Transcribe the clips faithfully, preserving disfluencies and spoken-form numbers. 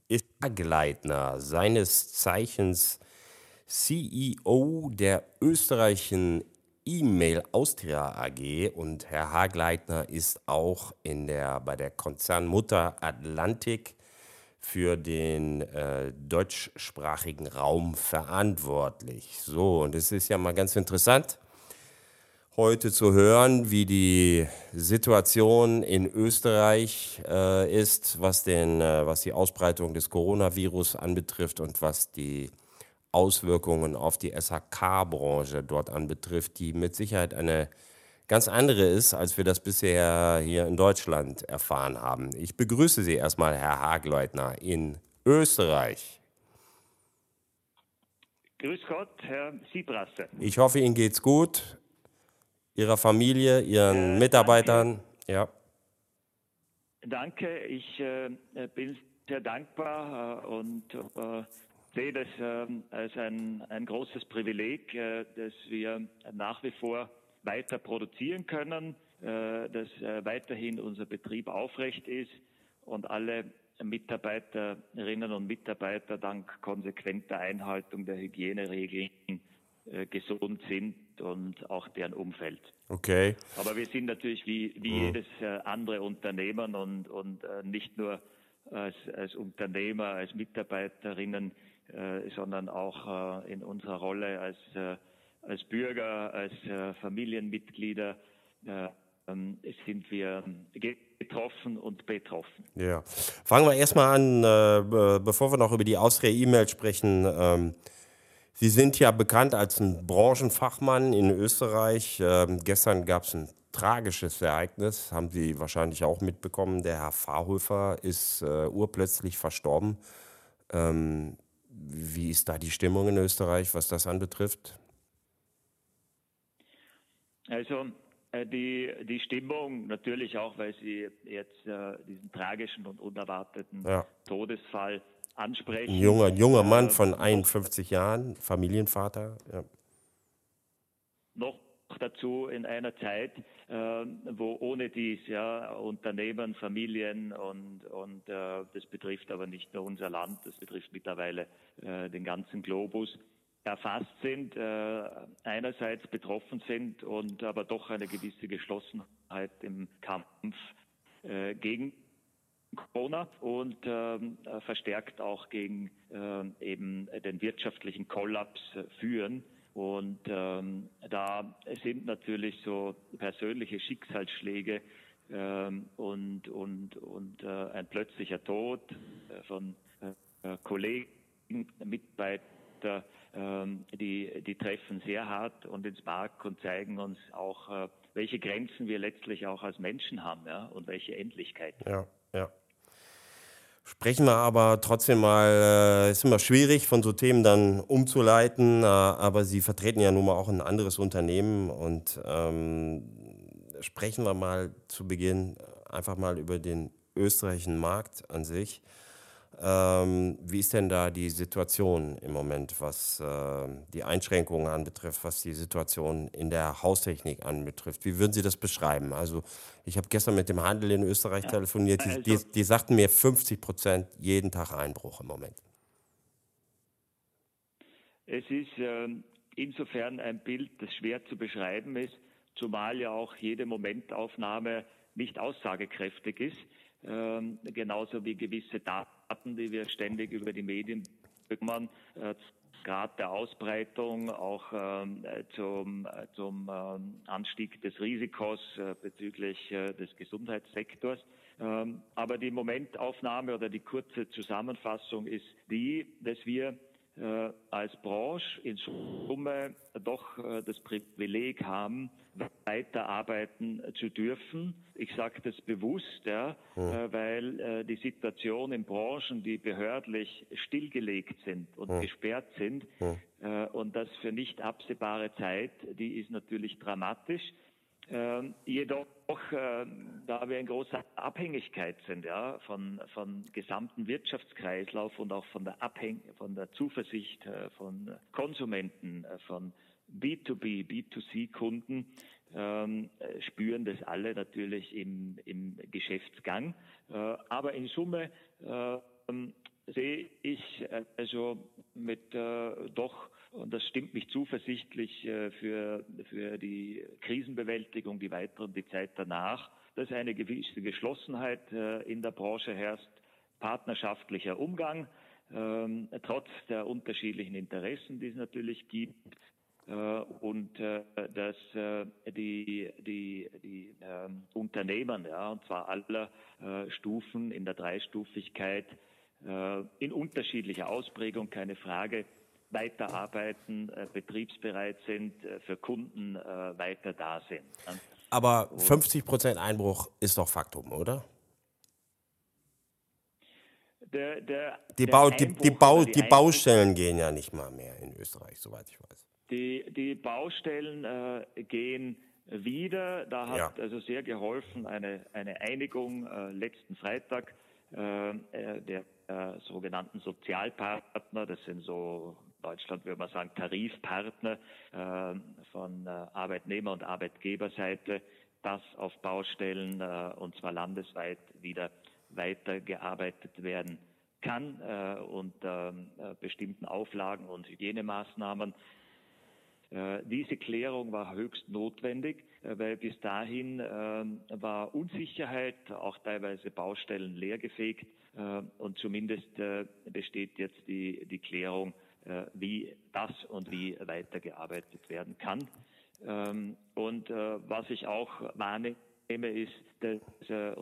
ist Gleitner, seines Zeichens C E O der österreichischen E-Mail Austria A G, und Herr Hagleitner ist auch in der, bei der Konzernmutter Atlantic für den äh, deutschsprachigen Raum verantwortlich. So, und es ist ja mal ganz interessant, heute zu hören, wie die Situation in Österreich äh, ist, was, den, äh, was die Ausbreitung des Coronavirus anbetrifft und was die Auswirkungen auf die S H K-Branche dort anbetrifft, die mit Sicherheit eine ganz andere ist, als wir das bisher hier in Deutschland erfahren haben. Ich begrüße Sie erstmal, Herr Hagleitner, in Österreich. Grüß Gott, Herr Siebrasse. Ich hoffe, Ihnen geht's gut, Ihrer Familie, Ihren Äh, Mitarbeitern. Danke, Ja. danke. Ich äh, bin sehr dankbar äh, und äh, sehe das äh, als ein, ein großes Privileg, äh, dass wir nach wie vor weiter produzieren können, äh, dass äh, weiterhin unser Betrieb aufrecht ist und alle Mitarbeiterinnen und Mitarbeiter dank konsequenter Einhaltung der Hygieneregeln äh, gesund sind und auch deren Umfeld. Okay. Aber wir sind natürlich wie, wie Mhm. jedes äh, andere Unternehmen und, und äh, nicht nur als, als Unternehmer, als Mitarbeiterinnen, äh, sondern auch äh, in unserer Rolle als, äh, als Bürger, als äh, Familienmitglieder äh, ähm, sind wir getroffen und betroffen. Ja. Fangen wir erstmal an, äh, be- bevor wir noch über die Austria E-Mail sprechen. Ähm, Sie sind ja bekannt als ein Branchenfachmann in Österreich. Ähm, gestern gab es ein tragisches Ereignis, haben Sie wahrscheinlich auch mitbekommen. Der Herr Fahrhöfer ist äh, urplötzlich verstorben. Ähm, wie ist da die Stimmung in Österreich, was das anbetrifft? Also äh, die, die Stimmung natürlich auch, weil Sie jetzt äh, diesen tragischen und unerwarteten Ja. Todesfall Ein ansprechen. junger, junger Mann Äh, von noch, einundfünfzig Jahren, Familienvater. Ja. noch dazu in einer Zeit, äh, wo ohne dies ja Unternehmen, Familien und, und äh, das betrifft aber nicht nur unser Land, das betrifft mittlerweile äh, den ganzen Globus, erfasst sind, äh, einerseits betroffen sind und aber doch eine gewisse Geschlossenheit im Kampf äh, gegen Corona und ähm, äh, verstärkt auch gegen ähm, eben den wirtschaftlichen Kollaps äh, führen. Und ähm, da sind natürlich so persönliche Schicksalsschläge ähm, und, und, und äh, ein plötzlicher Tod äh, von äh, Kollegen, Mitarbeiter, ähm, die, die treffen sehr hart und ins Mark und zeigen uns auch, äh, welche Grenzen wir letztlich auch als Menschen haben, ja, und welche Endlichkeit. Ja, ja. Sprechen wir aber trotzdem mal, äh, ist immer schwierig, von so Themen dann umzuleiten, äh, aber Sie vertreten ja nun mal auch ein anderes Unternehmen, und ähm, sprechen wir mal zu Beginn einfach mal über den österreichischen Markt an sich. Ähm, wie ist denn da die Situation im Moment, was äh, die Einschränkungen anbetrifft, was die Situation in der Haustechnik anbetrifft? Wie würden Sie das beschreiben? Also ich habe gestern mit dem Handel in Österreich Ja, telefoniert, die, die, also die sagten mir fünfzig Prozent jeden Tag Einbruch im Moment. es ist ähm, insofern ein Bild, das schwer zu beschreiben ist, zumal ja auch jede Momentaufnahme nicht aussagekräftig ist, ähm, genauso wie gewisse Daten, die wir ständig über die Medien bekommen, äh, Grad der Ausbreitung, auch ähm, äh, zum, äh, zum ähm, Anstieg des Risikos äh, bezüglich äh, des Gesundheitssektors. Ähm, aber die Momentaufnahme oder die kurze Zusammenfassung ist die, dass wir äh, als Branche in Summe doch äh, das Privileg haben, weiterarbeiten zu dürfen. Ich sage das bewusst, ja, Hm, äh, weil äh, die Situation in Branchen, die behördlich stillgelegt sind und hm, gesperrt sind, hm. äh, und das für nicht absehbare Zeit, die ist natürlich dramatisch. Ähm, jedoch, äh, da wir in großer Abhängigkeit sind, ja, von, von gesamten Wirtschaftskreislauf und auch von der Abhäng von der Zuversicht äh, von Konsumenten, äh, von B zwei B, B zwei C Kunden, ähm, äh, spüren das alle natürlich im, im Geschäftsgang. Äh, aber in Summe äh, sehe ich äh, also mit äh, doch, und das stimmt mich zuversichtlich äh, für, für die Krisenbewältigung, die weitere und die Zeit danach, dass eine gewisse Geschlossenheit äh, in der Branche herrscht, partnerschaftlicher Umgang, ähm, trotz der unterschiedlichen Interessen, die es natürlich gibt, äh, und äh, dass äh, die, die, die äh, Unternehmen, ja, und zwar aller äh, Stufen in der Dreistufigkeit, äh, in unterschiedlicher Ausprägung, keine Frage, weiterarbeiten, äh, betriebsbereit sind, äh, für Kunden äh, weiter da sind. Aber fünfzig Prozent Einbruch ist doch Faktum, oder? Der, der, die, der Bau, die, die, Bau, die, die Baustellen gehen ja nicht mal mehr in Österreich, soweit ich weiß. Die, die Baustellen äh, gehen wieder. Da hat ja. also sehr geholfen eine, eine Einigung äh, letzten Freitag äh, der äh, sogenannten Sozialpartner. Das sind so, in Deutschland würde man sagen, Tarifpartner äh, von äh, Arbeitnehmer- und Arbeitgeberseite, dass auf Baustellen äh, und zwar landesweit wieder weitergearbeitet werden kann äh, unter äh, bestimmten Auflagen und Hygienemaßnahmen. Äh, diese Klärung war höchst notwendig, äh, weil bis dahin äh, war Unsicherheit, auch teilweise Baustellen leergefegt äh, und zumindest äh, besteht jetzt die, die Klärung, äh, wie das und wie weitergearbeitet werden kann. Ähm, und äh, was ich auch wahrnehme, ist, dass äh,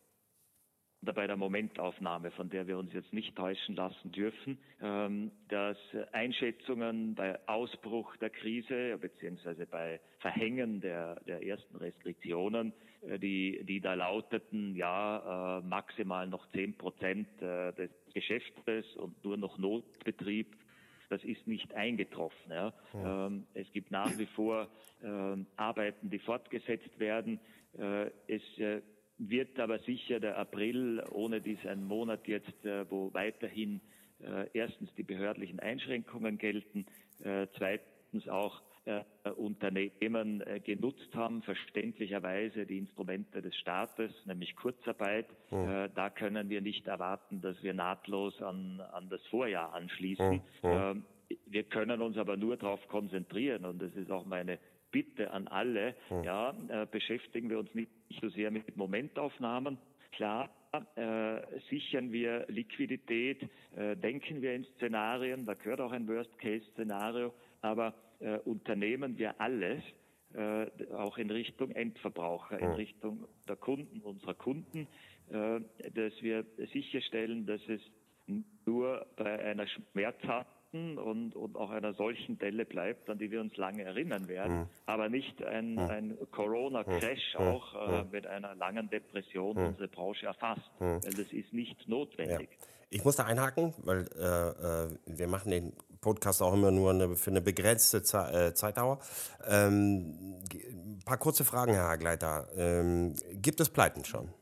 bei der Momentaufnahme, von der wir uns jetzt nicht täuschen lassen dürfen, dass Einschätzungen bei Ausbruch der Krise beziehungsweise bei Verhängen der, der ersten Restriktionen, die, die da lauteten, ja, maximal noch zehn Prozent des Geschäftes und nur noch Notbetrieb, das ist nicht eingetroffen. Ja. Ja. Es gibt nach wie vor Arbeiten, die fortgesetzt werden. Es wird aber sicher der April, ohne dies ein Monat jetzt, äh, wo weiterhin äh, erstens die behördlichen Einschränkungen gelten, äh, zweitens auch äh, Unternehmen äh, genutzt haben, verständlicherweise die Instrumente des Staates, nämlich Kurzarbeit. Mhm. Äh, da können wir nicht erwarten, dass wir nahtlos an, an das Vorjahr anschließen. Mhm. Äh, wir können uns aber nur darauf konzentrieren, und das ist auch meine Bitte an alle, hm. ja, äh, beschäftigen wir uns nicht so sehr mit Momentaufnahmen. Klar, äh, sichern wir Liquidität, äh, denken wir in Szenarien, da gehört auch ein Worst-Case-Szenario, aber äh, unternehmen wir alles, äh, auch in Richtung Endverbraucher, hm. in Richtung der Kunden, unserer Kunden, äh, dass wir sicherstellen, dass es nur bei einer schmerzhaften Und, und auch einer solchen Delle bleibt, an die wir uns lange erinnern werden, mhm. aber nicht ein, ein Corona-Crash mhm. auch äh, mit einer langen Depression mhm. unsere Branche erfasst, mhm. weil das ist nicht notwendig. Ja. Ich muss da einhaken, weil äh, wir machen den Podcast auch immer nur eine, für eine begrenzte Ze- äh, Zeitdauer. Ähm, ein paar kurze Fragen, Herr Hagleiter. Ähm, gibt es Pleiten schon?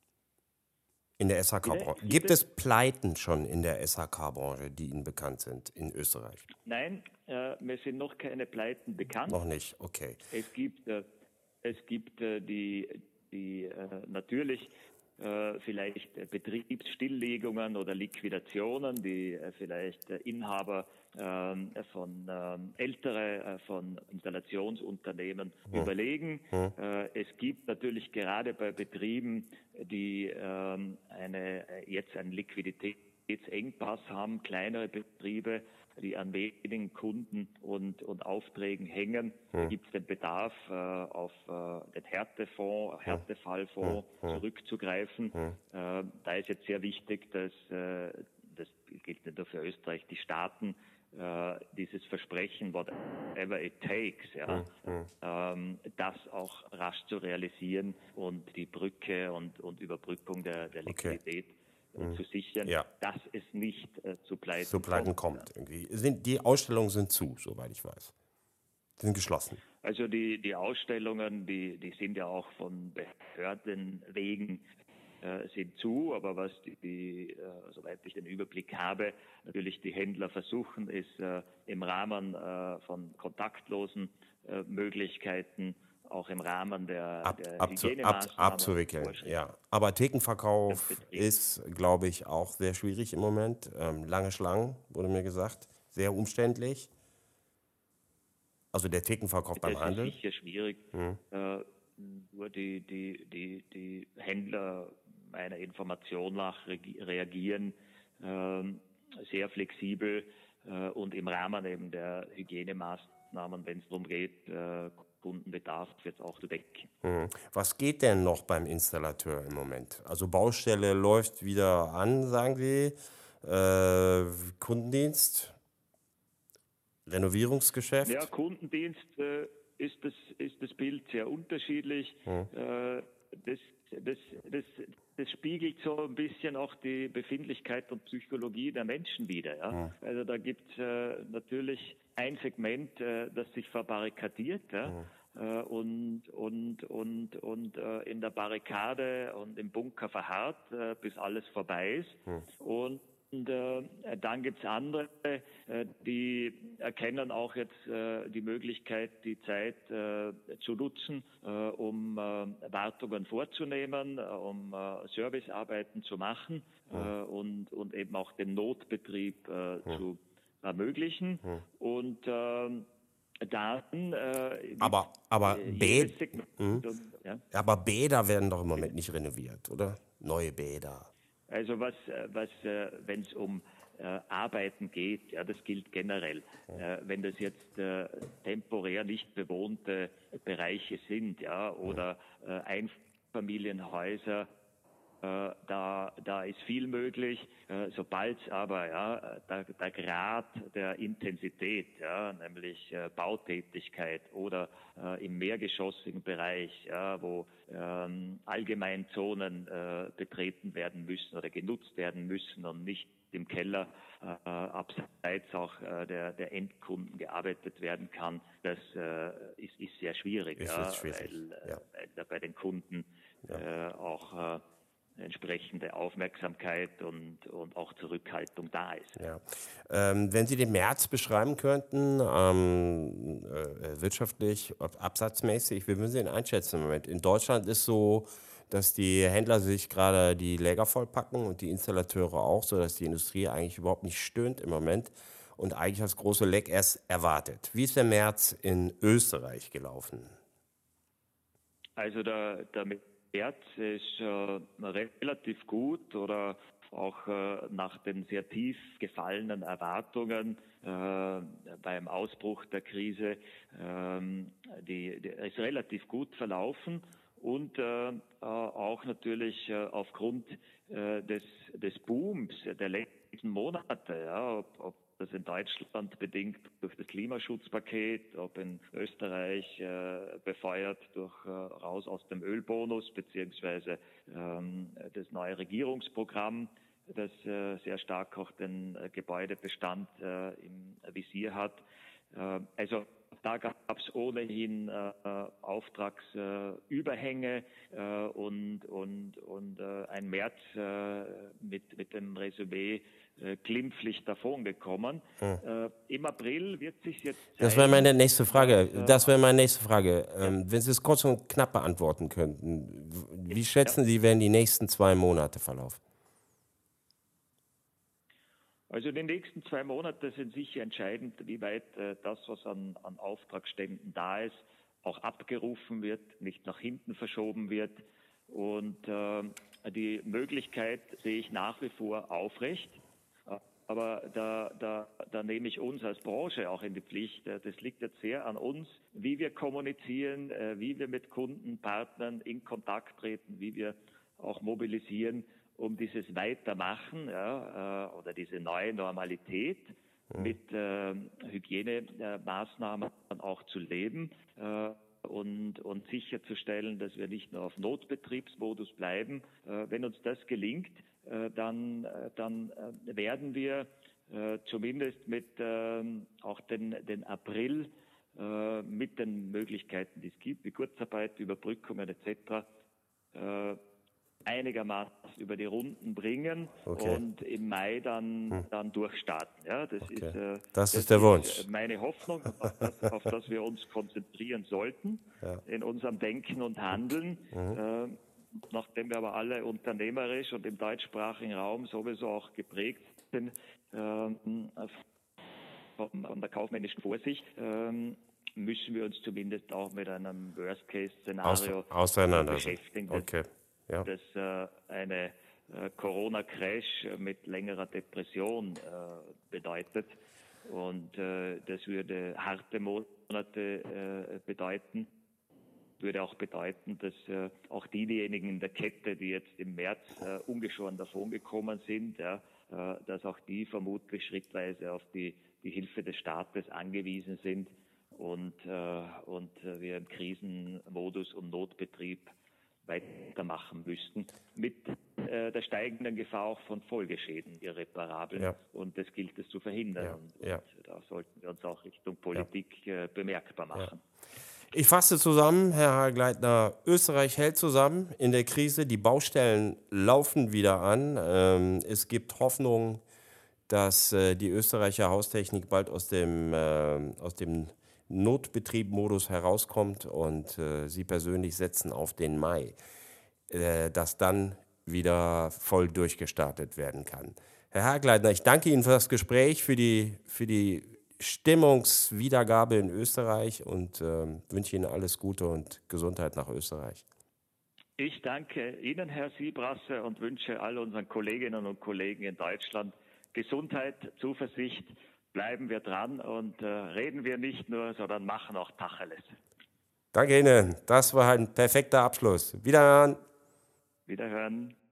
In der S H K-Branche. Gibt es Pleiten schon in der S H K-Branche, die Ihnen bekannt sind in Österreich? Nein, äh, mir sind noch keine Pleiten bekannt. Noch nicht, okay. Es gibt, äh, es gibt äh, die, die äh, natürlich äh, vielleicht äh, Betriebsstilllegungen oder Liquidationen, die äh, vielleicht äh, Inhaber äh, von äh, ältere äh, von Installationsunternehmen hm. überlegen. Hm. Äh, es gibt natürlich gerade bei Betrieben, die äh, eine jetzt einen Liquiditätsengpass haben, kleinere Betriebe, die an wenigen Kunden und, und Aufträgen hängen, hm. gibt es den Bedarf, äh, auf äh, den Härtefonds, Härtefallfonds hm. zurückzugreifen. Hm. Äh, da ist jetzt sehr wichtig, dass, äh, das gilt nicht nur für Österreich, die Staaten äh, dieses Versprechen, whatever it takes, ja, hm. ähm, das auch rasch zu realisieren und die Brücke und, und Überbrückung der, der Liquidität okay. Hm. zu sichern, ja. dass es nicht äh, zu Pleiten, zu Pleiten kommt. kommt irgendwie. Sind, die Ausstellungen sind zu, soweit ich weiß. Die sind geschlossen. Also die, die Ausstellungen, die, die sind ja auch von Behörden wegen äh, sind zu, aber was die, die äh, soweit ich den Überblick habe, natürlich die Händler versuchen, ist äh, im Rahmen äh, von kontaktlosen äh, Möglichkeiten auch im Rahmen der, Ab, der abzu, ab, Hygienemaßnahmen abzuwickeln, Vorschriften ja. Aber des Thekenverkauf Betriebs. ist, glaube ich, auch sehr schwierig im Moment. Ähm, lange Schlangen, wurde mir gesagt. Sehr umständlich. Also der Thekenverkauf beim Das ist Handel. sicher schwierig. Hm. Äh, nur die, die, die, die Händler meiner Information nach regi- reagieren ähm, sehr flexibel äh, und im Rahmen eben der Hygienemaßnahmen, wenn es darum geht, äh, Kundenbedarf jetzt auch zu decken. Hm. Was geht denn noch beim Installateur im Moment? Also Baustelle läuft wieder an, sagen Sie. Äh, Kundendienst, Ja, Renovierungsgeschäft. Kundendienst äh, ist, das, ist das Bild sehr unterschiedlich. Hm. Äh, das, das, das, das spiegelt so ein bisschen auch die Befindlichkeit und Psychologie der Menschen wider. Ja? Hm. Also da gibt es äh, natürlich ein Segment, äh, das sich verbarrikadiert. Ja? Hm. Äh, und und und und äh, in der Barrikade und im Bunker verharrt, äh, bis alles vorbei ist. Hm. Und und äh, dann gibt es andere, äh, die erkennen auch jetzt äh, die Möglichkeit, die Zeit äh, zu nutzen, äh, um äh, Wartungen vorzunehmen, äh, um äh, Servicearbeiten zu machen äh, Hm. und, und eben auch den Notbetrieb äh, Hm. zu ermöglichen. Hm. Und ähm, dann äh, gibt Aber, aber, äh, Bä jedes Segment. hm. Und, ja, aber Bäder werden doch im Moment nicht renoviert, oder? Neue Bäder. Also was, äh, was äh, wenn es um äh, Arbeiten geht, ja, das gilt generell. Äh, wenn das jetzt äh, temporär nicht bewohnte Bereiche sind, ja, oder äh, Einfamilienhäuser, äh, da, da ist viel möglich. Äh, Sobald aber ja, der, der Grad der Intensität, ja, nämlich äh, Bautätigkeit oder äh, im mehrgeschossigen Bereich, ja, wo ähm, Allgemeinzonen äh, betreten werden müssen oder genutzt werden müssen und nicht im Keller äh, abseits auch äh, der, der Endkunden gearbeitet werden kann, das äh, ist, ist sehr schwierig, Ist ja, jetzt schwierig, weil, äh, ja. weil da bei den Kunden Ja. äh, auch äh, entsprechende Aufmerksamkeit und, und auch Zurückhaltung da ist. Ja. Ähm, wenn Sie den März beschreiben könnten, ähm, äh, wirtschaftlich, ob- absatzmäßig, wie würden Sie ihn einschätzen im Moment? In Deutschland ist so, dass die Händler sich gerade die Läger vollpacken und die Installateure auch, sodass die Industrie eigentlich überhaupt nicht stöhnt im Moment und eigentlich das große Leck erst erwartet. Wie ist der März in Österreich gelaufen? Also der, der März ist äh, relativ gut oder auch äh, nach den sehr tief gefallenen Erwartungen äh, beim Ausbruch der Krise, ähm, die, die ist relativ gut verlaufen und äh, äh, auch natürlich äh, aufgrund äh, des, des Booms der letzten Monate, ja, ob, ob das in Deutschland bedingt durch das Klimaschutzpaket, ob in Österreich äh, befeuert durch äh, raus aus dem Ölbonus beziehungsweise ähm, das neue Regierungsprogramm, das äh, sehr stark auch den äh, Gebäudebestand äh, im Visier hat. Äh, also da gab es ohnehin äh, Auftragsüberhänge äh, und, und, und äh, ein März äh, mit, mit dem Resümee äh, glimpflich davongekommen. Hm. Äh, Im April wird sich jetzt zeigen, Das wäre meine nächste Frage. dass, äh, Das wäre meine nächste Frage. ja, Ähm, wenn Sie es kurz und knapp beantworten könnten, w- wie ja. schätzen Sie, werden die nächsten zwei Monate verlaufen? Also die nächsten zwei Monate sind sicher entscheidend, wie weit äh, das, was an, an Auftragsständen da ist, auch abgerufen wird, nicht nach hinten verschoben wird. Und äh, die Möglichkeit sehe ich nach wie vor aufrecht. Äh, Aber da, da, da nehme ich uns als Branche auch in die Pflicht. Äh, Das liegt jetzt sehr an uns, wie wir kommunizieren, äh, wie wir mit Kunden, Partnern in Kontakt treten, wie wir auch mobilisieren, um dieses Weitermachen, ja, äh, oder diese neue Normalität mit äh, Hygienemaßnahmen auch zu leben äh, und, und sicherzustellen, dass wir nicht nur auf Notbetriebsmodus bleiben. Äh, wenn uns das gelingt, äh, dann, äh, dann äh, werden wir äh, zumindest mit äh, auch den, den April äh, mit den Möglichkeiten, die es gibt, wie Kurzarbeit, Überbrückungen et cetera, äh, einigermaßen über die Runden bringen okay. und im Mai dann, hm. dann durchstarten. Ja, das okay. ist, äh, das, das ist der ist Wunsch. meine Hoffnung, auf das, auf das wir uns konzentrieren sollten ja. in unserem Denken und Handeln. Mhm. Äh, nachdem wir aber alle unternehmerisch und im deutschsprachigen Raum sowieso auch geprägt sind ähm, von, von der kaufmännischen Vorsicht, ähm, müssen wir uns zumindest auch mit einem Worst-Case-Szenario Aus, beschäftigen, dass, okay. ja. dass äh, eine äh, Corona-Crash mit längerer Depression äh, bedeutet. Und äh, das würde harte Monate äh, bedeuten. Würde auch bedeuten, dass äh, auch diejenigen in der Kette, die jetzt im März äh, ungeschoren davongekommen sind, ja, äh, dass auch die vermutlich schrittweise auf die, die Hilfe des Staates angewiesen sind und, äh, und äh, wir im Krisenmodus und Notbetrieb weitermachen müssten, mit äh, der steigenden Gefahr auch von Folgeschäden, irreparablen. Ja. Und das gilt es zu verhindern. Ja. Und, ja. und da sollten wir uns auch Richtung Politik ja. äh, bemerkbar machen. Ja. Ich fasse zusammen, Herr Hagleitner, Österreich hält zusammen in der Krise, die Baustellen laufen wieder an. Ähm, es gibt Hoffnung, dass äh, die Österreicher Haustechnik bald aus dem, äh, aus dem Notbetriebmodus herauskommt und äh, Sie persönlich setzen auf den Mai, äh, dass dann wieder voll durchgestartet werden kann. Herr Hagleitner, ich danke Ihnen für das Gespräch, für die, für die Stimmungswiedergabe in Österreich und äh, wünsche Ihnen alles Gute und Gesundheit nach Österreich. Ich danke Ihnen, Herr Siebrasse, und wünsche all unseren Kolleginnen und Kollegen in Deutschland Gesundheit, Zuversicht. Bleiben wir dran und äh, reden wir nicht nur, sondern machen auch Tacheles. Danke Ihnen. Das war ein perfekter Abschluss. Wiederhören. Wiederhören.